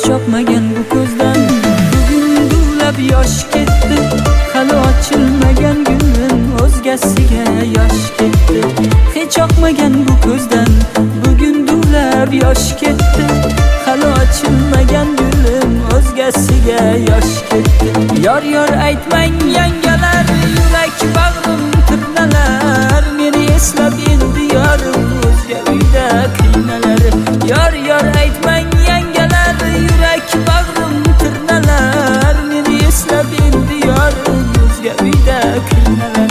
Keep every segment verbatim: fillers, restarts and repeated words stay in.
chopmagan bu ko'zdan bugun duvlab yosh ketdi. Hali ochilmagan gullim o'zgasiga yosh ketdi. Hech chopmagan bu ko'zdan bugun duvlab yosh ketdi. Hali ochilmagan gullim o'zgasiga yosh ketdi. Yor yor aytmang yangalar, yurak bag'rim tirnalar. Meni eslab endi yorim o'zga uyda qiynalar. Yor yor aytmang yangalar, yurak bag'rim tirnalar. Meni eslab endi yorim o'zga uyda qiynalar.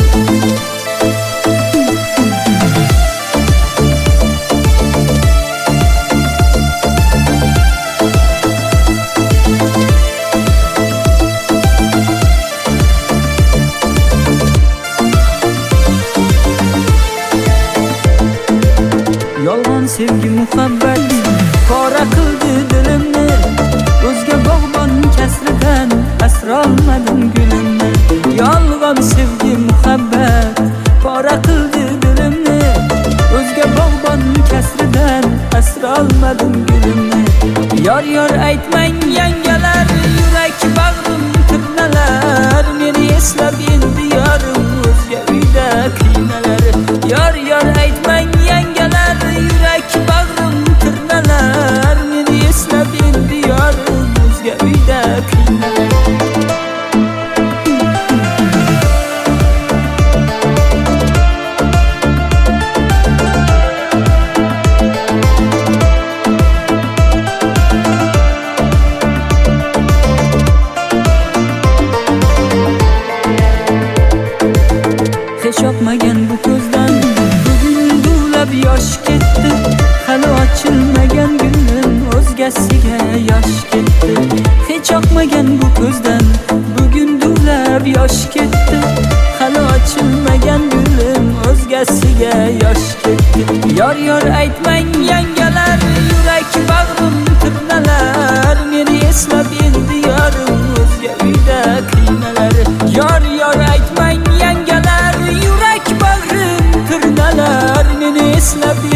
Yolg'on sevgi muhabbat qora qildi dilimni. O'zga bog'bon kasridan asra olmadim gulimni. Yolg'on sevgi muhabbat qora qildi dilimni. O'zga bog'bon kasridan asra olmadim gulimni. Yor yor aytmang yangalar, yurak bag'rim tirnalar. Meni eslab endi yorim o'zga uyda qiynalar. Yor yor aytmang yangalar, yurak bag'rim tirnalar. Meni eslab endi yorim o'zga uyda qiynalar. Hech chopmagan bu ko'zdan bugun duvlab yosh ketdi. Hali ochilmagan gullim o'zgasiga yosh ketdi. Hech chopmagan bu ko'zdan bugun duvlab yosh ketdi. Hali ochilmagan gullim o'zgasiga yosh ketdi. Yor yor aytmang yangalar, yurak bag'rim tirnalar. Meni eslab endi yorim o'zga uyda qiynalar. Yor yor aytmang yangalar, yurak bag'rim tirnalar. Meni eslab